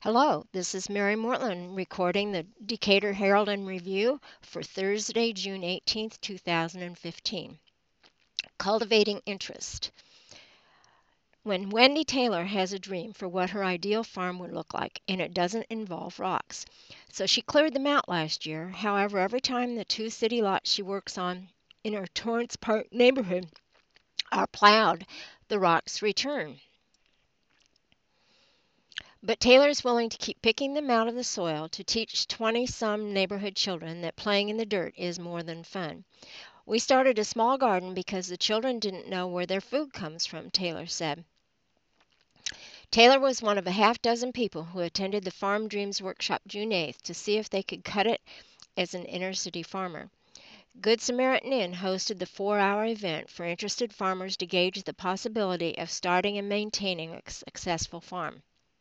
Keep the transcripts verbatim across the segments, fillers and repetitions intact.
Hello, this is Mary Mortland recording the Decatur Herald and Review for Thursday, June eighteenth, two thousand fifteen. Cultivating Interest. When Wendy Taylor has a dream for what her ideal farm would look like, and it doesn't involve rocks. So she cleared them out last year. However, every time the two city lots she works on in her Torrance Park neighborhood are plowed, the rocks return. But Taylor is willing to keep picking them out of the soil to teach twenty-some neighborhood children that playing in the dirt is more than fun. We started a small garden because the children didn't know where their food comes from, Taylor said. Taylor was one of a half dozen people who attended the Farm Dreams workshop June eighth to see if they could cut it as an inner-city farmer. Good Samaritan Inn hosted the four-hour event for interested farmers to gauge the possibility of starting and maintaining a successful farm.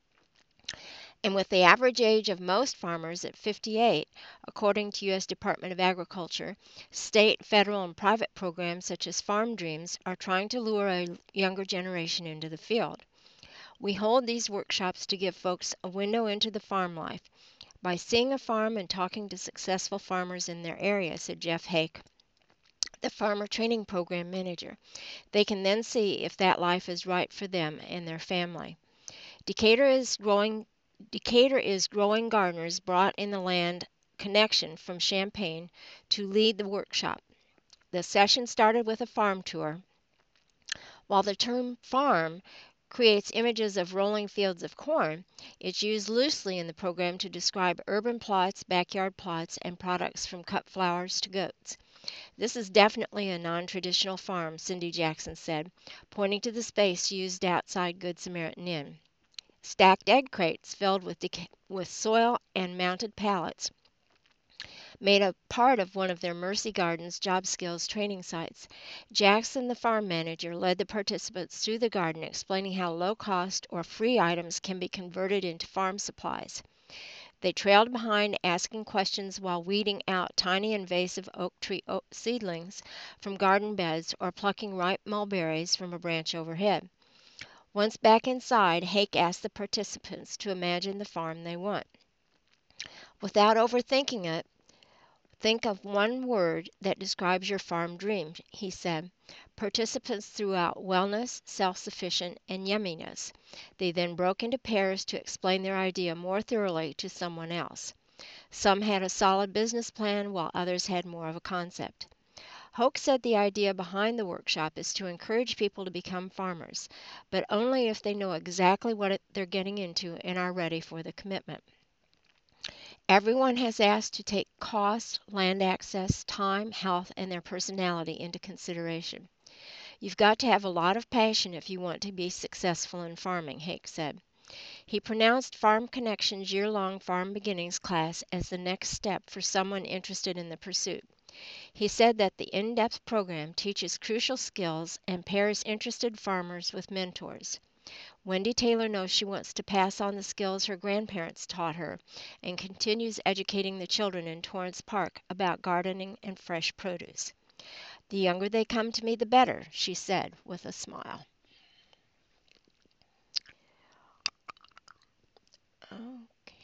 And with the average age of most farmers at fifty-eight, according to U S Department of Agriculture, state, federal, and private programs such as Farm Dreams are trying to lure a younger generation into the field. We hold these workshops to give folks a window into the farm life by seeing a farm and talking to successful farmers in their area, said Jeff Hake, the Farmer Training Program Manager. They can then see if that life is right for them and their family. Decatur is growing Decatur is growing gardeners brought in the land connection from Champaign to lead the workshop. The session started with a farm tour. While the term farm creates images of rolling fields of corn, it's used loosely in the program to describe urban plots, backyard plots, and products from cut flowers to goats. This is definitely a non-traditional farm, Cindy Jackson said, pointing to the space used outside Good Samaritan Inn. Stacked egg crates filled with, deca- with soil and mounted pallets made a part of one of their Mercy Gardens job skills training sites. Jackson, the farm manager, led the participants through the garden, explaining how low-cost or free items can be converted into farm supplies. They trailed behind, asking questions while weeding out tiny invasive oak tree oak seedlings from garden beds or plucking ripe mulberries from a branch overhead. Once back inside, Hake asked the participants to imagine the farm they want. Without overthinking it, think of one word that describes your farm dream, he said. Participants threw out wellness, self-sufficient, and yumminess. They then broke into pairs to explain their idea more thoroughly to someone else. Some had a solid business plan, while others had more of a concept. Hoke said the idea behind the workshop is to encourage people to become farmers, but only if they know exactly what it, they're getting into and are ready for the commitment. Everyone has asked to take cost, land access, time, health, and their personality into consideration. You've got to have a lot of passion if you want to be successful in farming, Hake said. He pronounced Farm Connection's year-long Farm Beginnings class as the next step for someone interested in the pursuit. He said that the in-depth program teaches crucial skills and pairs interested farmers with mentors. Wendy Taylor knows she wants to pass on the skills her grandparents taught her and continues educating the children in Torrance Park about gardening and fresh produce. The younger they come to me, the better, she said with a smile. Okay.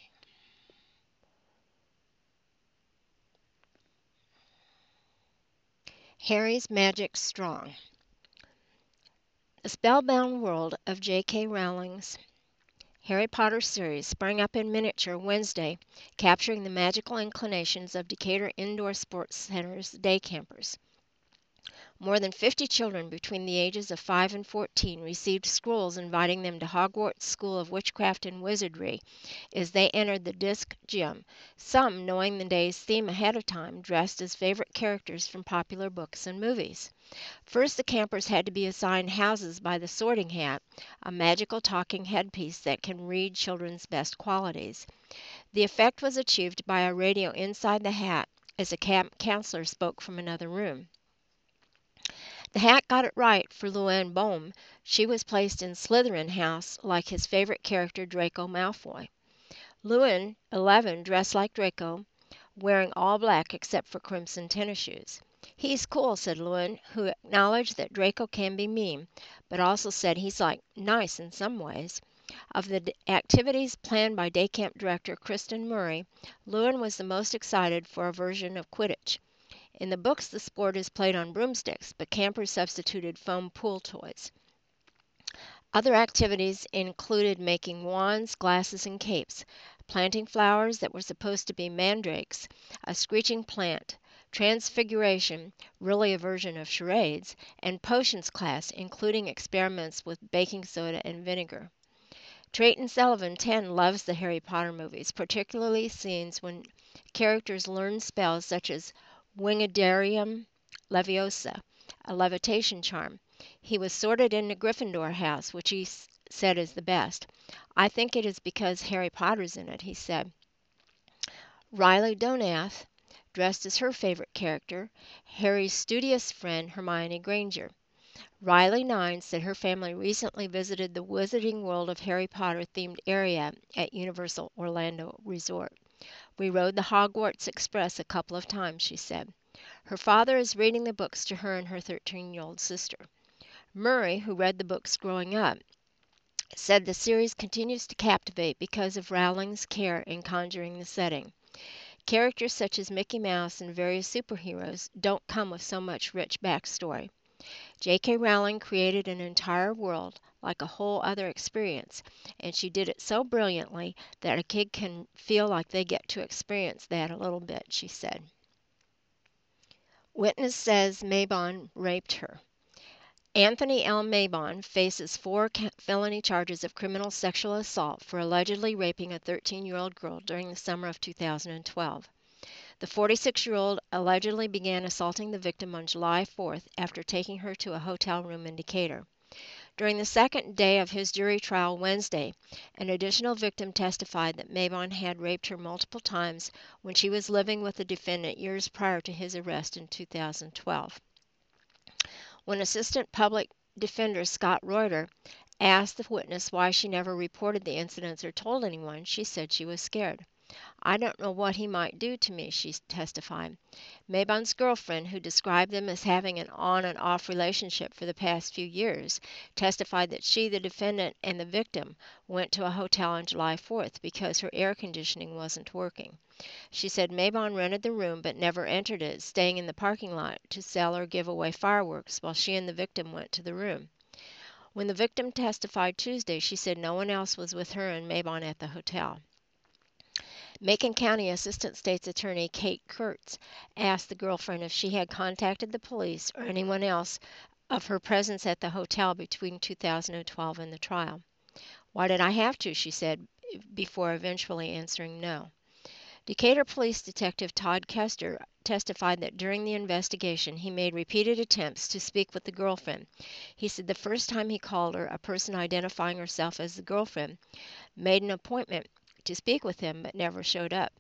Harry's Magic Strong. The spellbound world of J K Rowling's Harry Potter series sprang up in miniature Wednesday, capturing the magical inclinations of Decatur Indoor Sports Center's day campers. More than fifty children between the ages of five and fourteen received scrolls inviting them to Hogwarts School of Witchcraft and Wizardry as they entered the Disc Gym, some knowing the day's theme ahead of time, dressed as favorite characters from popular books and movies. First, the campers had to be assigned houses by the Sorting Hat, a magical talking headpiece that can read children's best qualities. The effect was achieved by a radio inside the hat as a camp counselor spoke from another room. The hat got it right for Llewellyn Bohm. She was placed in Slytherin House like his favorite character Draco Malfoy. Llewellyn, eleven, dressed like Draco, wearing all black except for crimson tennis shoes. He's cool, said Llewellyn, who acknowledged that Draco can be mean, but also said he's like nice in some ways. Of the d- activities planned by day camp director Kristen Murray, Lewin was the most excited for a version of Quidditch. In the books, the sport is played on broomsticks, but campers substituted foam pool toys. Other activities included making wands, glasses, and capes, planting flowers that were supposed to be mandrakes, a screeching plant, transfiguration, really a version of charades, and potions class, including experiments with baking soda and vinegar. Trayton Sullivan, ten, loves the Harry Potter movies, particularly scenes when characters learn spells such as Wingardium Leviosa, a levitation charm. He was sorted into Gryffindor House, which he s- said is the best. I think it is because Harry Potter's in it, he said. Riley Donath, dressed as her favorite character, Harry's studious friend Hermione Granger. Riley Nine said her family recently visited the Wizarding World of Harry Potter themed area at Universal Orlando Resort. We rode the Hogwarts Express a couple of times, she said. Her father is reading the books to her and her thirteen-year-old sister. Murray, who read the books growing up, said the series continues to captivate because of Rowling's care in conjuring the setting. Characters such as Mickey Mouse and various superheroes don't come with so much rich backstory. J K. Rowling created an entire world, like a whole other experience, and she did it so brilliantly that a kid can feel like they get to experience that a little bit, she said. Witness says Mabon raped her. Anthony L. Mabon faces four felony charges of criminal sexual assault for allegedly raping a thirteen-year-old girl during the summer of two thousand twelve. The forty-six-year-old allegedly began assaulting the victim on July fourth after taking her to a hotel room in Decatur. During the second day of his jury trial Wednesday, an additional victim testified that Mabon had raped her multiple times when she was living with the defendant years prior to his arrest in two thousand twelve. When Assistant Public Defender Scott Reuter asked the witness why she never reported the incidents or told anyone, she said she was scared. I don't know what he might do to me, she testified. Mabon's girlfriend, who described them as having an on and off relationship for the past few years, testified that she, the defendant, and the victim went to a hotel on July fourth because her air conditioning wasn't working. She said Mabon rented the room but never entered it, staying in the parking lot to sell or give away fireworks while she and the victim went to the room. When the victim testified Tuesday, she said no one else was with her and Mabon at the hotel. Macon County Assistant State's Attorney Kate Kurtz asked the girlfriend if she had contacted the police or anyone else of her presence at the hotel between two thousand twelve and the trial. Why did I have to, she said, before eventually answering no. Decatur Police Detective Todd Kester testified that during the investigation he made repeated attempts to speak with the girlfriend. He said the first time he called her, a person identifying herself as the girlfriend made an appointment to speak with him but never showed up.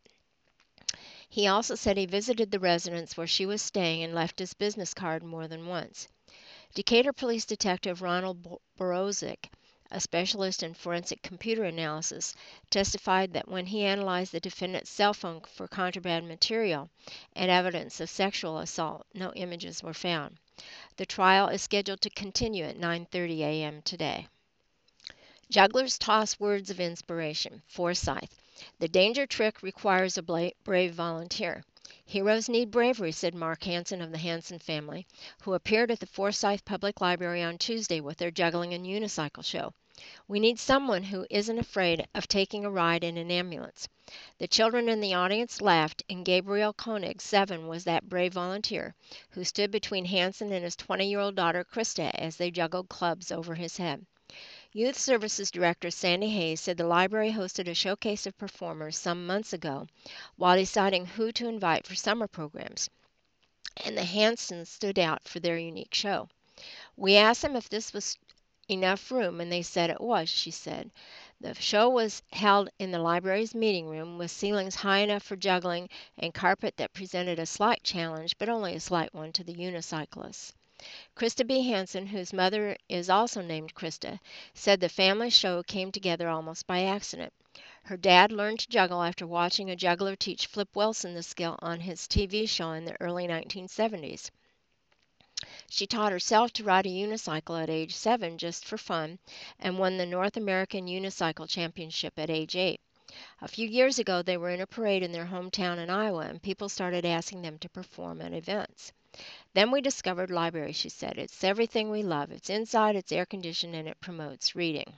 He also said he visited the residence where she was staying and left his business card more than once. Decatur Police Detective Ronald Borozik, a specialist in forensic computer analysis, testified that when he analyzed the defendant's cell phone for contraband material and evidence of sexual assault, no images were found. The trial is scheduled to continue at nine thirty a m today. Jugglers toss words of inspiration. Forsyth. The danger trick requires a brave volunteer. Heroes need bravery, said Mark Hansen of the Hansen family, who appeared at the Forsyth Public Library on Tuesday with their juggling and unicycle show. We need someone who isn't afraid of taking a ride in an ambulance. The children in the audience laughed, and Gabriel Koenig, seven, was that brave volunteer who stood between Hansen and his twenty-year-old daughter Krista as they juggled clubs over his head. Youth Services Director Sandy Hayes said the library hosted a showcase of performers some months ago while deciding who to invite for summer programs, and the Hansons stood out for their unique show. We asked them if this was enough room, and they said it was, she said. The show was held in the library's meeting room with ceilings high enough for juggling and carpet that presented a slight challenge, but only a slight one, to the unicyclists. Krista B. Hansen, whose mother is also named Krista, said the family show came together almost by accident. Her dad learned to juggle after watching a juggler teach Flip Wilson the skill on his T V show in the early nineteen seventies. She taught herself to ride a unicycle at age seven just for fun and won the North American Unicycle Championship at age eight. A few years ago, they were in a parade in their hometown in Iowa, and people started asking them to perform at events. Then we discovered library, she said. It's everything we love. It's inside, it's air conditioned, and it promotes reading.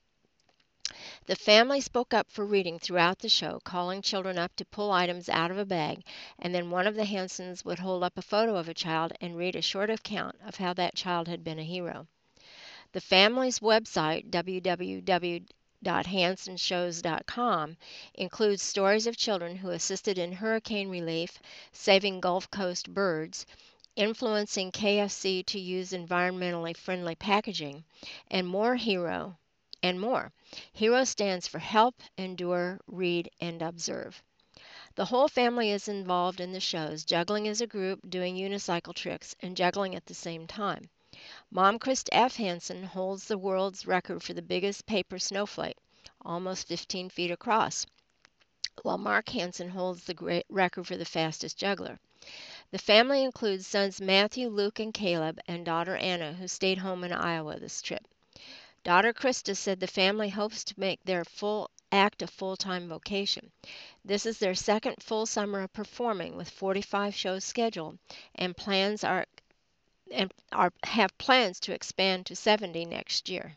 The family spoke up for reading throughout the show, calling children up to pull items out of a bag, and then one of the Hansons would hold up a photo of a child and read a short account of how that child had been a hero. The family's website, w w w dot hanson shows dot com, includes stories of children who assisted in hurricane relief, saving Gulf Coast birds, influencing K F C to use environmentally friendly packaging, and more hero and more. HERO stands for Help, Endure, Read, and Observe. The whole family is involved in the shows, juggling as a group, doing unicycle tricks, and juggling at the same time. Mom Krista F. Hanson holds the world's record for the biggest paper snowflake, almost fifteen feet across, while Mark Hanson holds the great record for the fastest juggler. The family includes sons Matthew, Luke, and Caleb, and daughter Anna, who stayed home in Iowa this trip. Daughter Krista said the family hopes to make their full act a full-time vocation. This is their second full summer of performing, with forty-five shows scheduled, and plans are and are have plans to expand to seventy next year.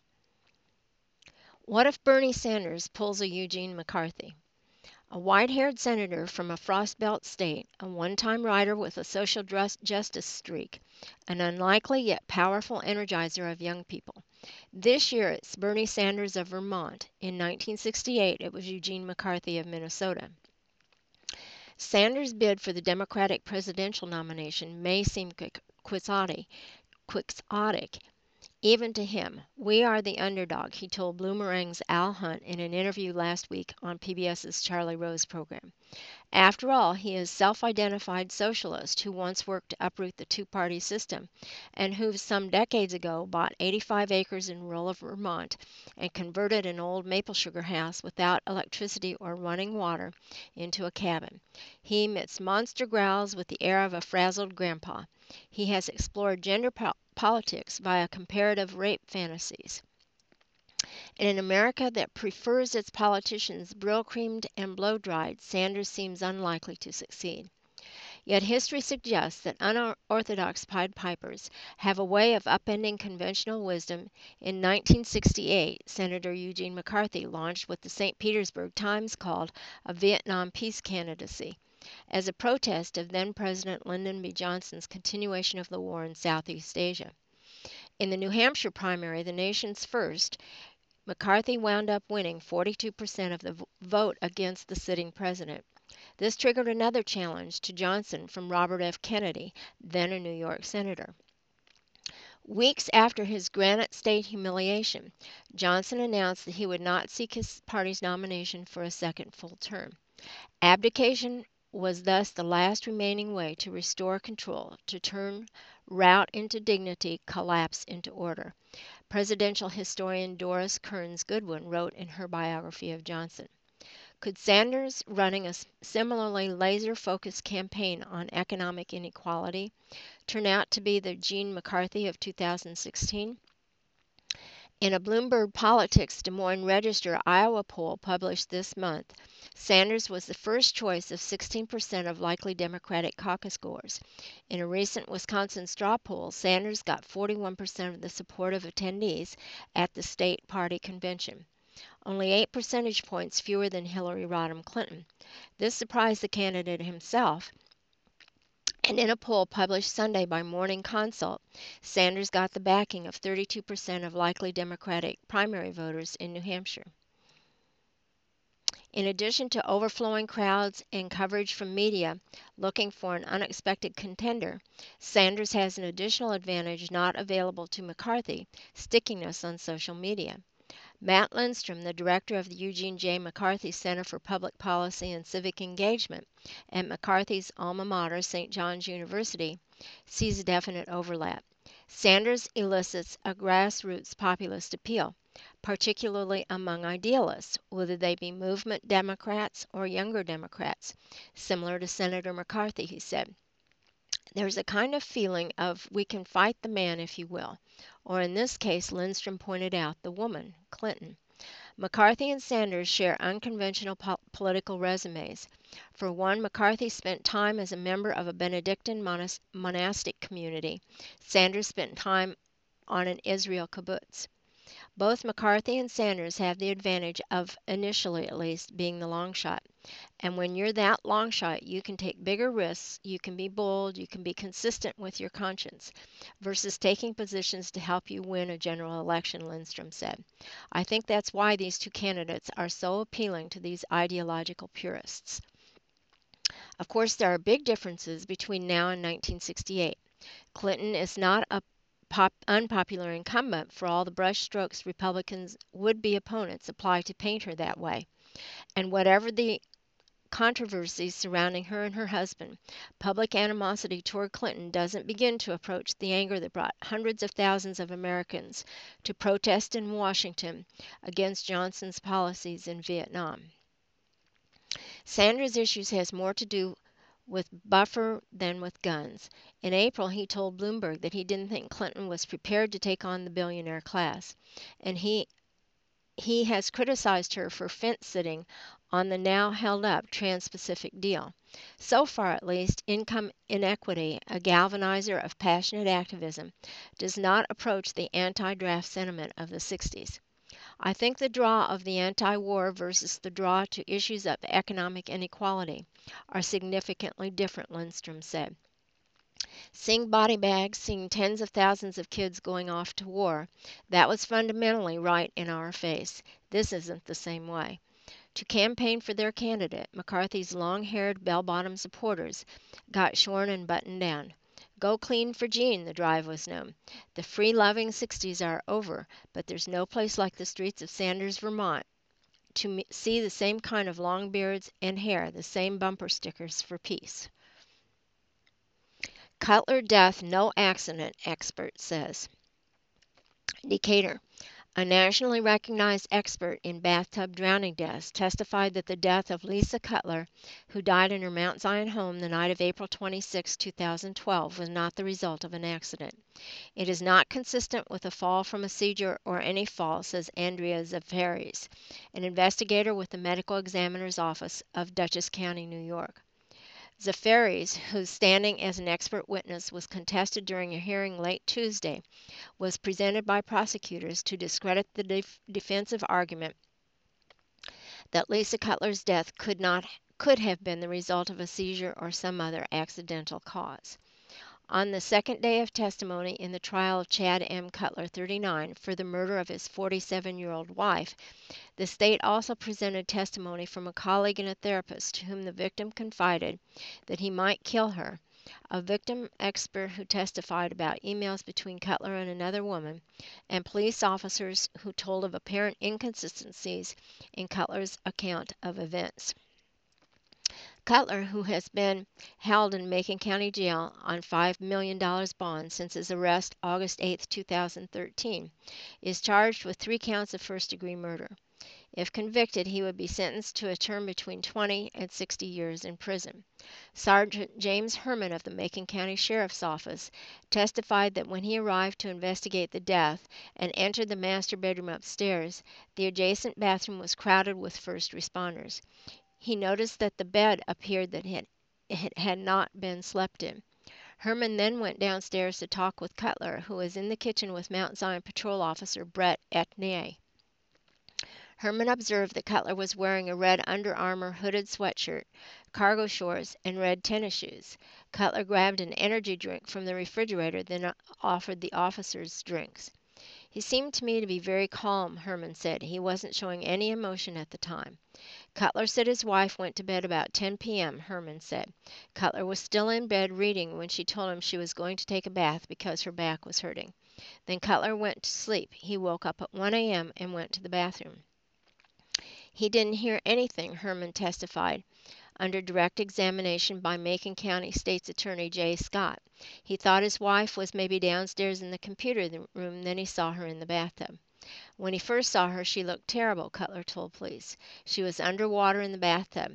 What if Bernie Sanders pulls a Eugene McCarthy? A white-haired senator from a Frost Belt state, a one-time writer with a social justice streak, an unlikely yet powerful energizer of young people. This year it's Bernie Sanders of Vermont. In nineteen sixty-eight it was Eugene McCarthy of Minnesota. Sanders' bid for the Democratic presidential nomination may seem quixotic, quixotic even to him. We are the underdog, he told Bloomerang's Al Hunt in an interview last week on PBS's Charlie Rose program. After all, he is a self-identified socialist who once worked to uproot the two-party system and who some decades ago bought eighty-five acres in rural Vermont and converted an old maple sugar house without electricity or running water into a cabin. He emits monster growls with the air of a frazzled grandpa. He has explored gender po- politics via comparative rape fantasies. In an America that prefers its politicians brill-creamed and blow-dried, Sanders seems unlikely to succeed. Yet history suggests that unorthodox Pied Pipers have a way of upending conventional wisdom. In nineteen sixty-eight, Senator Eugene McCarthy launched what the Saint Petersburg Times called a Vietnam peace candidacy, as a protest of then-President Lyndon B. Johnson's continuation of the war in Southeast Asia. In the New Hampshire primary, the nation's first, McCarthy wound up winning forty-two percent of the vote against the sitting president. This triggered another challenge to Johnson from Robert F. Kennedy, then a New York senator. Weeks after his Granite State humiliation, Johnson announced that he would not seek his party's nomination for a second full term. Abdication was thus the last remaining way to restore control, to turn rout into dignity, collapse into order. Presidential historian Doris Kearns Goodwin wrote in her biography of Johnson. Could Sanders, running a similarly laser-focused campaign on economic inequality, turn out to be the Gene McCarthy of two thousand sixteen? In a Bloomberg Politics Des Moines Register Iowa poll published this month, Sanders was the first choice of sixteen percent of likely Democratic caucus goers. In a recent Wisconsin straw poll, Sanders got forty-one percent of the support of attendees at the state party convention, only eight percentage points fewer than Hillary Rodham Clinton. This surprised the candidate himself, and in a poll published Sunday by Morning Consult, Sanders got the backing of thirty-two percent of likely Democratic primary voters in New Hampshire. In addition to overflowing crowds and coverage from media looking for an unexpected contender, Sanders has an additional advantage not available to McCarthy: stickiness on social media. Matt Lindstrom, the director of the Eugene J. McCarthy Center for Public Policy and Civic Engagement at McCarthy's alma mater, Saint John's University, sees a definite overlap. Sanders elicits a grassroots populist appeal, particularly among idealists, whether they be movement Democrats or younger Democrats, similar to Senator McCarthy, he said. There's a kind of feeling of we can fight the man if you will, or in this case, Lindstrom pointed out, the woman, Clinton. McCarthy and Sanders share unconventional po- political resumes. For one, McCarthy spent time as a member of a Benedictine monas- monastic community. Sanders spent time on an Israel kibbutz. Both McCarthy and Sanders have the advantage of, initially at least, being the long shot. And when you're that long shot, you can take bigger risks, you can be bold, you can be consistent with your conscience, versus taking positions to help you win a general election, Lindstrom said. I think that's why these two candidates are so appealing to these ideological purists. Of course, there are big differences between now and nineteen sixty-eight. Clinton is not a pop, unpopular incumbent for all the brushstrokes Republicans' would-be opponents apply to paint her that way. And whatever the controversies surrounding her and her husband, public animosity toward Clinton doesn't begin to approach the anger that brought hundreds of thousands of Americans to protest in Washington against Johnson's policies in Vietnam. Sanders' issues has more to do with buffer than with guns. In April, he told Bloomberg that he didn't think Clinton was prepared to take on the billionaire class, and he he has criticized her for fence-sitting on the now held-up Trans-Pacific deal. So far, at least, income inequity, a galvanizer of passionate activism, does not approach the anti-draft sentiment of the sixties. I think the draw of the anti-war versus the draw to issues of economic inequality are significantly different, Lindstrom said. Seeing body bags, seeing tens of thousands of kids going off to war, that was fundamentally right in our face. This isn't the same way. To campaign for their candidate, McCarthy's long-haired, bell-bottom supporters got shorn and buttoned down. Go clean for Gene, the drive was known. The free-loving sixties are over, but there's no place like the streets of Sanders, Vermont, to see the same kind of long beards and hair, the same bumper stickers for peace. Cutler death no accident, expert says. Decatur. A nationally recognized expert in bathtub drowning deaths testified that the death of Lisa Cutler, who died in her Mount Zion home the night of April twenty-sixth, two thousand twelve, was not the result of an accident. It is not consistent with a fall from a seizure or any fall, says Andrea Zafaris, an investigator with the Medical Examiner's Office of Dutchess County, New York. Zafaris, whose standing as an expert witness was contested during a hearing late Tuesday, was presented by prosecutors to discredit the def- defensive argument that Lisa Cutler's death could not could have been the result of a seizure or some other accidental cause. On the second day of testimony in the trial of Chad M. Cutler, thirty-nine, for the murder of his forty-seven-year-old wife, the state also presented testimony from a colleague and a therapist to whom the victim confided that he might kill her, a victim expert who testified about emails between Cutler and another woman, and police officers who told of apparent inconsistencies in Cutler's account of events. Cutler, who has been held in Macon County Jail on five million dollars bond since his arrest August eighth, two thousand thirteen, is charged with three counts of first-degree murder. If convicted, he would be sentenced to a term between twenty and sixty years in prison. Sergeant James Herman of the Macon County Sheriff's Office testified that when he arrived to investigate the death and entered the master bedroom upstairs, the adjacent bathroom was crowded with first responders. He noticed that the bed appeared that it had not been slept in. Herman then went downstairs to talk with Cutler, who was in the kitchen with Mount Zion Patrol Officer Brett Etnier. Herman observed that Cutler was wearing a red Under Armour hooded sweatshirt, cargo shorts, and red tennis shoes. Cutler grabbed an energy drink from the refrigerator, then offered the officers drinks. He seemed to me to be very calm, Herman said. He wasn't showing any emotion at the time. Cutler said his wife went to bed about ten p.m., Herman said. Cutler was still in bed reading when she told him she was going to take a bath because her back was hurting. Then Cutler went to sleep. He woke up at one a.m. and went to the bathroom. He didn't hear anything, Herman testified, under direct examination by Macon County State's Attorney Jay Scott. He thought his wife was maybe downstairs in the computer room, then he saw her in the bathtub. When he first saw her, she looked terrible, Cutler told police. She was underwater in the bathtub.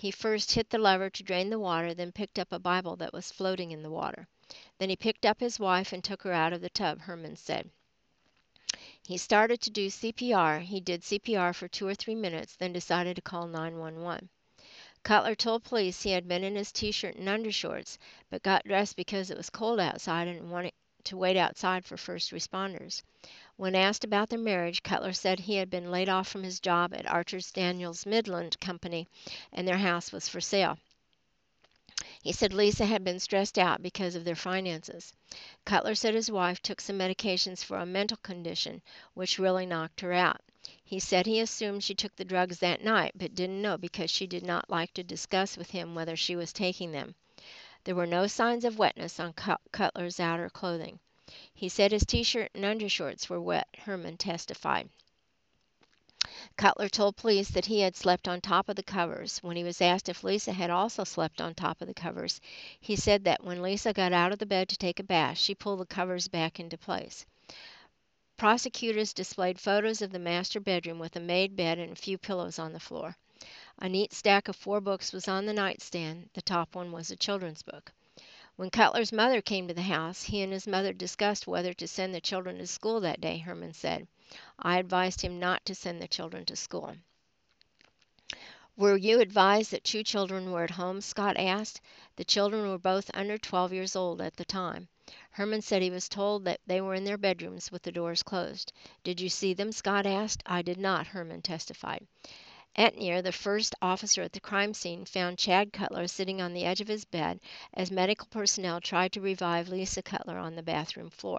He first hit the lever to drain the water, then picked up a Bible that was floating in the water. Then he picked up his wife and took her out of the tub, Herman said. He started to do C P R. He did C P R for two or three minutes, then decided to call nine one one. Cutler told police he had been in his t-shirt and undershorts, but got dressed because it was cold outside and wanted to wait outside for first responders. When asked about their marriage, Cutler said he had been laid off from his job at Archer's Daniels Midland Company and their house was for sale. He said Lisa had been stressed out because of their finances. Cutler said his wife took some medications for a mental condition, which really knocked her out. He said he assumed she took the drugs that night, but didn't know because she did not like to discuss with him whether she was taking them. There were no signs of wetness on Cutler's outer clothing. He said his t-shirt and undershorts were wet, Herman testified. Cutler told police that he had slept on top of the covers. When he was asked if Lisa had also slept on top of the covers, he said that when Lisa got out of the bed to take a bath, she pulled the covers back into place. Prosecutors displayed photos of the master bedroom with a made bed and a few pillows on the floor. A neat stack of four books was on the nightstand. The top one was a children's book. When Cutler's mother came to the house, he and his mother discussed whether to send the children to school that day, Herman said. I advised him not to send the children to school. Were you advised that two children were at home? Scott asked. The children were both under twelve years old at the time. Herman said he was told that they were in their bedrooms with the doors closed. Did you see them? Scott asked. I did not, Herman testified. Etnier, the first officer at the crime scene, found Chad Cutler sitting on the edge of his bed as medical personnel tried to revive Lisa Cutler on the bathroom floor.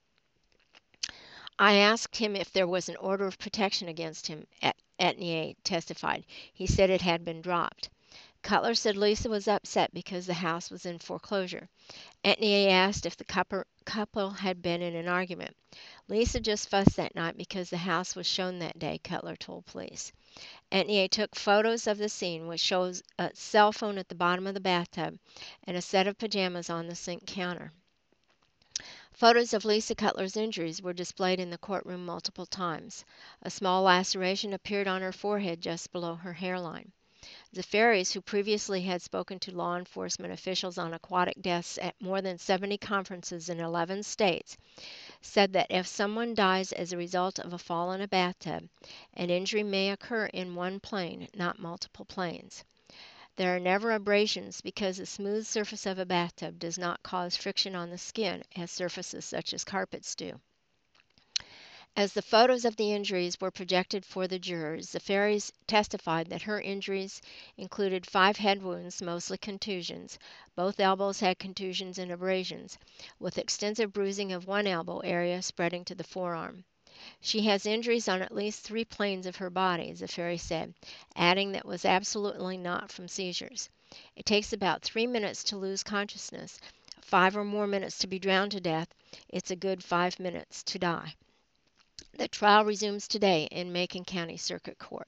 I asked him if there was an order of protection against him, Etnier testified. He said it had been dropped. Cutler said Lisa was upset because the house was in foreclosure. Etnier asked if the couple had been in an argument. Lisa just fussed that night because the house was shown that day, Cutler told police. Etnier took photos of the scene, which shows a cell phone at the bottom of the bathtub and a set of pajamas on the sink counter. Photos of Lisa Cutler's injuries were displayed in the courtroom multiple times. A small laceration appeared on her forehead just below her hairline. Zaferes, who previously had spoken to law enforcement officials on aquatic deaths at more than seventy conferences in eleven states, said that if someone dies as a result of a fall in a bathtub, an injury may occur in one plane, not multiple planes. There are never abrasions because the smooth surface of a bathtub does not cause friction on the skin as surfaces such as carpets do. As the photos of the injuries were projected for the jurors, Zaferes testified that her injuries included five head wounds, mostly contusions. Both elbows had contusions and abrasions, with extensive bruising of one elbow area spreading to the forearm. She has injuries on at least three planes of her body, Zaferes said, adding that was absolutely not from seizures. It takes about three minutes to lose consciousness, five or more minutes to be drowned to death. It's a good five minutes to die. The trial resumes today in Macon County Circuit Court.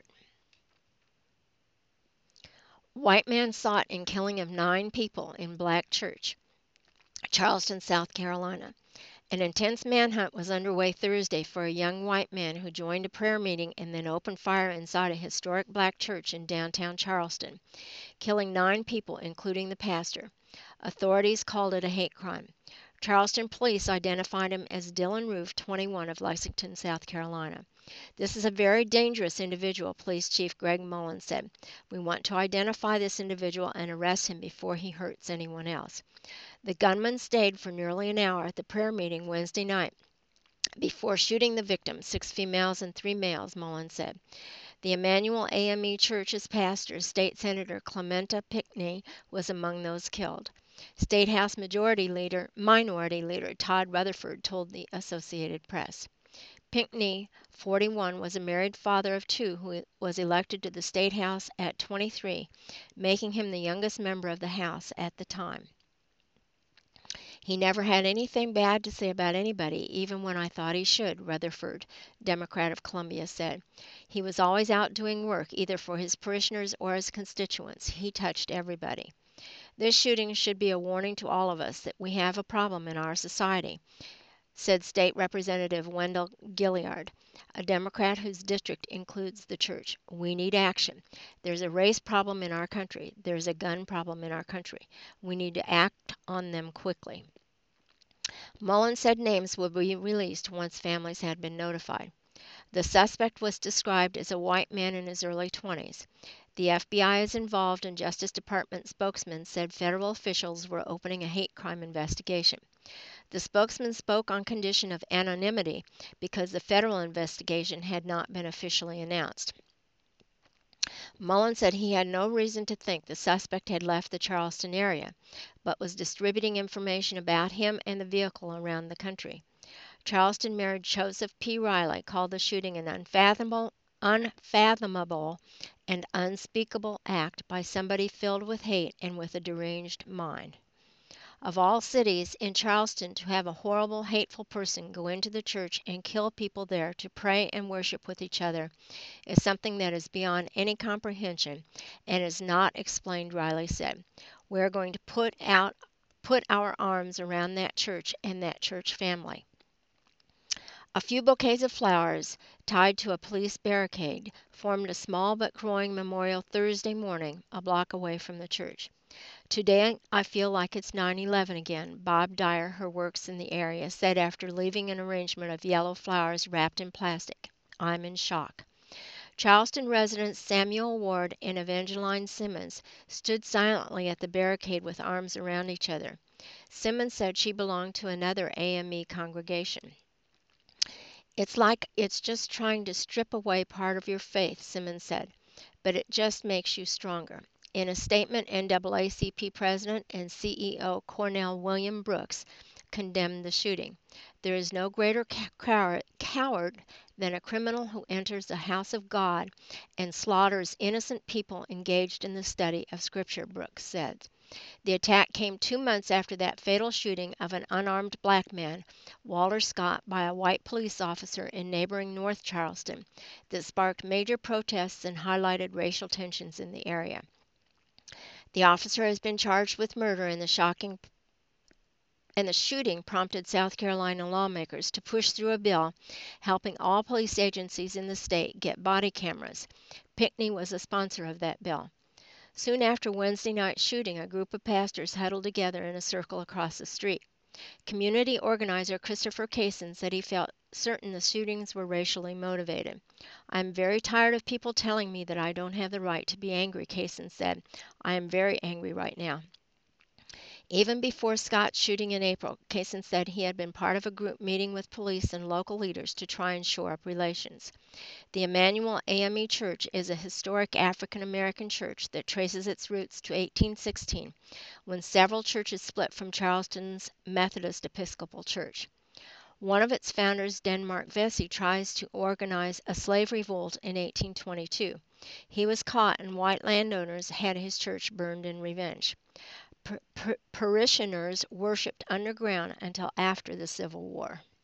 White man sought in killing of nine people in black church, Charleston, South Carolina. An intense manhunt was underway Thursday for a young white man who joined a prayer meeting and then opened fire inside a historic black church in downtown Charleston, killing nine people, including the pastor. Authorities called it a hate crime. Charleston police identified him as Dylan Roof, twenty-one, of Lexington, South Carolina. This is a very dangerous individual, Police Chief Greg Mullen said. We want to identify this individual and arrest him before he hurts anyone else. The gunman stayed for nearly an hour at the prayer meeting Wednesday night before shooting the victims, six females and three males, Mullen said. The Emmanuel A M E Church's pastor, State Senator Clementa Pinckney, was among those killed. State House Majority Leader, Minority Leader Todd Rutherford told the Associated Press. Pinckney, forty-one, was a married father of two who was elected to the State House at twenty-three, making him the youngest member of the House at the time. He never had anything bad to say about anybody, even when I thought he should, Rutherford, Democrat of Columbia, said. He was always out doing work, either for his parishioners or his constituents. He touched everybody. This shooting should be a warning to all of us that we have a problem in our society, said State Representative Wendell Gilliard, a Democrat whose district includes the church. We need action. There's a race problem in our country. There's a gun problem in our country. We need to act on them quickly. Mullen said names would be released once families had been notified. The suspect was described as a white man in his early twenties. The F B I is involved, and Justice Department spokesman said federal officials were opening a hate crime investigation. The spokesman spoke on condition of anonymity because the federal investigation had not been officially announced. Mullen said he had no reason to think the suspect had left the Charleston area, but was distributing information about him and the vehicle around the country. Charleston Mayor Joseph P. Riley called the shooting an unfathomable, unfathomable and unspeakable act by somebody filled with hate and with a deranged mind. Of all cities, in Charleston, to have a horrible, hateful person go into the church and kill people there to pray and worship with each other is something that is beyond any comprehension and is not explained, Riley said. We're going to put out put our arms around that church and that church family. A few bouquets of flowers, tied to a police barricade, formed a small but growing memorial Thursday morning, a block away from the church. Today, I feel like it's nine eleven again, Bob Dyer, who works in the area, said after leaving an arrangement of yellow flowers wrapped in plastic. I'm in shock. Charleston residents Samuel Ward and Evangeline Simmons stood silently at the barricade with arms around each other. Simmons said she belonged to another A M E congregation. It's like it's just trying to strip away part of your faith, Simmons said, but it just makes you stronger. In a statement, N double A C P President and C E O Cornell William Brooks condemned the shooting. There is no greater cow- coward than a criminal who enters the house of God and slaughters innocent people engaged in the study of Scripture, Brooks said. The attack came two months after that fatal shooting of an unarmed black man, Walter Scott, by a white police officer in neighboring North Charleston that sparked major protests and highlighted racial tensions in the area. The officer has been charged with murder, and the shocking and the shooting prompted South Carolina lawmakers to push through a bill helping all police agencies in the state get body cameras. Pinckney was a sponsor of that bill. Soon after Wednesday night's shooting, a group of pastors huddled together in a circle across the street. Community organizer Christopher Kaysen said he felt certain the shootings were racially motivated. I'm very tired of people telling me that I don't have the right to be angry, Kaysen said. I am very angry right now. Even before Scott's shooting in April, Kaysen said he had been part of a group meeting with police and local leaders to try and shore up relations. The Emmanuel A M E Church is a historic African American church that traces its roots to eighteen sixteen, when several churches split from Charleston's Methodist Episcopal Church. One of its founders, Denmark Vesey, tries to organize a slave revolt in eighteen twenty-two. He was caught, and white landowners had his church burned in revenge. Par- par- parishioners worshipped underground until after the Civil War.